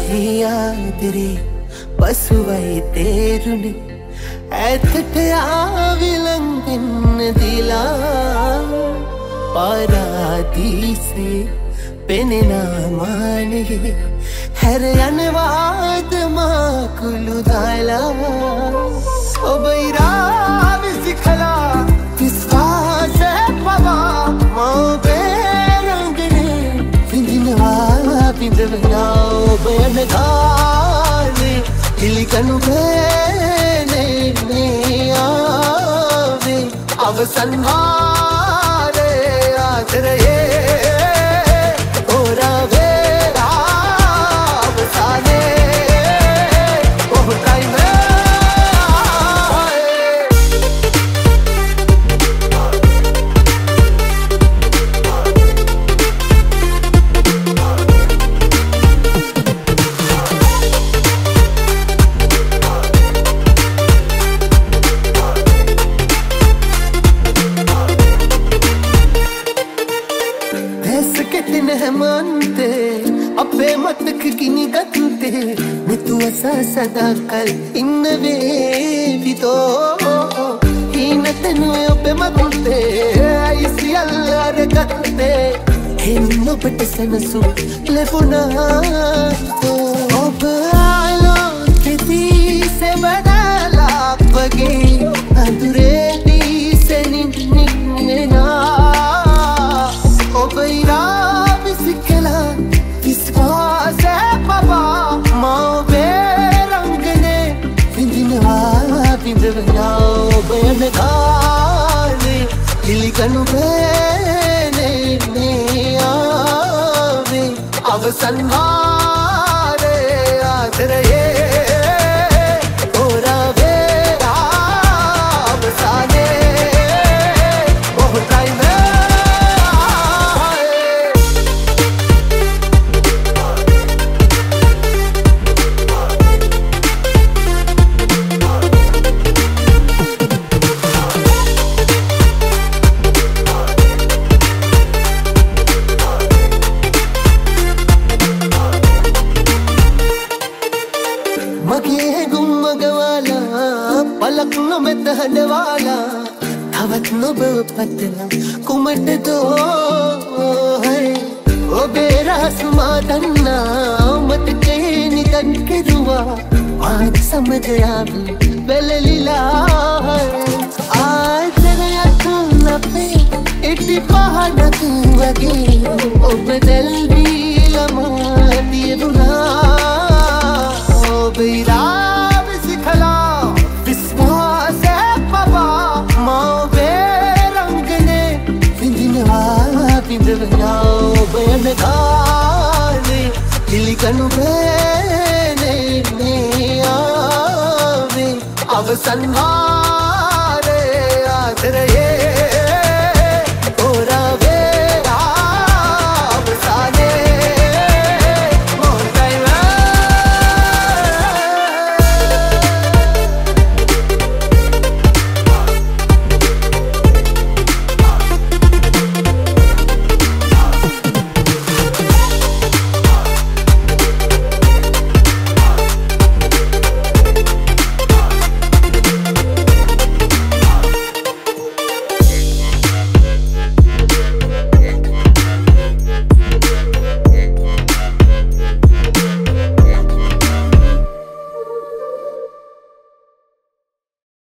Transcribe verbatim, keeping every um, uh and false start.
ආදරේ පසුවයි තේරුනේ ඇත්තට ආවිලං වෙන්න දිලා පාරාදීසේ පෙනෙන මානෙ හැර යනවාද මා කුළු දාලා ඔබ ඉරා විසිකලා විශ්වාස පවා මෝබේ රංගනේ විඳිනවා විඳවනා ඔබ යන ගානේ ඉලිකනු බෑනේ මේ ආවේ අවසන් ආරේ ආදරයේ අපේ මතක ගිනි ගත්තේ මෙතුව සසදාකල් ඉන්න වේවිතෝ හිනතනුවේ ඔබේ මතේ ඇයි සියල්ල අරගත්තේ හෙන්න ඔබට සැනසුම් ලැබුණා ඔබ ආලෝකෙදී සෙවනලක් වගේ අඳුරේදී සෙනින් නික්මෙනා ඔබ ඉරා විසිකලා විශ්වාස පවා මෝබේ රංගනේ විඳිනවා විඳවනා ඔබ යන ගානේ ඉලිකනු බෑනේ මේ ආවේ අවසන් ආරේ ආදරයේ මගේ ගුම්මගවාලා පලක් නොමැත හඬවාලා තවත් නොබව පතලා කුමටදෝ ඔබේ රහස් මා දන්නා මතකේ නිකන් කෙරුවා මාත් සමග යාවි බැලලිලා ආදරයක් අපේ ඉටි පහනක් වගේ ඔබ දැල්වීලා මා දියුණා ඉරා විසිකලා විශ්වාස පවා මෝබේ රංගනේ විඳිනවා විඳවනා ඔබ යන ගානේ ඉලිකනු බෑනේ මේ ආවේ අවසන් ආරේ ආදරයේ